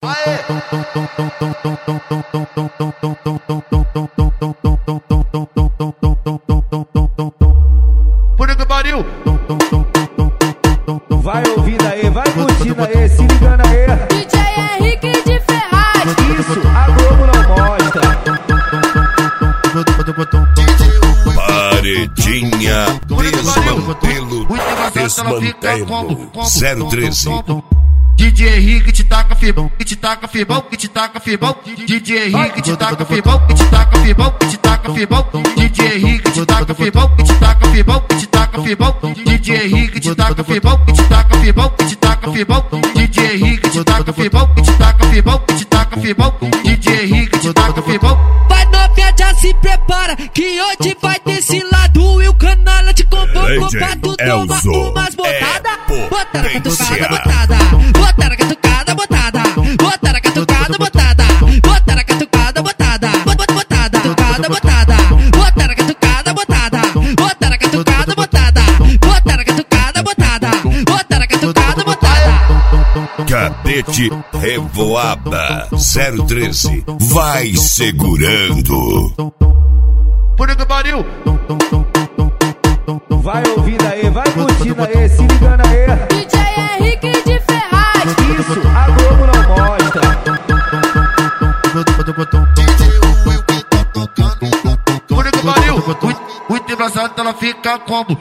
Por que pariu? Vai ouvindo aí, vai curtindo aí, se ligando aí. DJ Henrique de Ferraz. Isso, a Globo não mostra. Paredinha desmantelo 013. DJ Henrique te taca fibão, que te taca fibão, que te taca fibão. DJ Henrique te taca fibão, que te taca fibão, que te taca fibão. DJ Henrique te taca fibão, que te taca fibão, que te taca fibão. DJ Henrique te taca fibão, que te taca fibão, que te taca fibão. DJ Henrique te taca fibão, que te taca fibão, que te taca fibão. DJ Henrique te taca fibão. Vai novinha, já se prepara, que hoje vai ter esse lado e o canalha te convocou pra tu tomar umas botadas. Botada, catucada, botada. Botada, catucada, botada. Botada, catucada, botada. Botada, catucada, botada. Botada, catucada, botada. Botada, catucada, botada. Botada, catucada, botada. Botada, catucada, botada. Botada, catucada, botada. Cadete Revoada 013. Vai segurando. Por que pariu? Vai ouvindo aí, vai curtindo aí, se ligando aí. DJ Henrique de Ferraz. Isso, a Globo não mostra. Por que pariu? Muito engraçado, ela fica combo.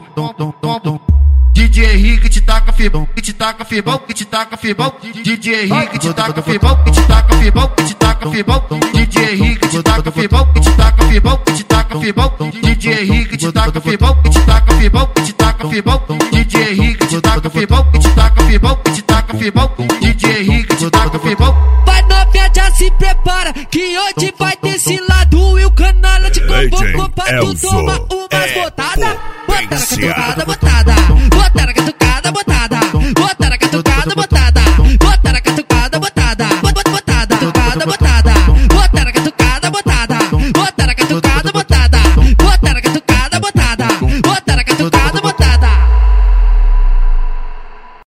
DJ Henrique te taca fibão, que te taca fibão, que te taca fibão. DJ Henrique te taca fibão, que te taca fibão, que te taca fibão. DJ Henrique te taca fibão, que te taca fibão, que te taca fibão. DJ Henrique te taca fibão, que te taca fibão, que te taca fibão. DJ Henrique te taca fibão, que te taca fibão, que te taca fibão. DJ Henrique te taca fibão. Vai novinha, já se prepara, que hoje vai ter esse lado e o canalha te convocou pra tu tomar umas botadas. Botada, catucada, botada.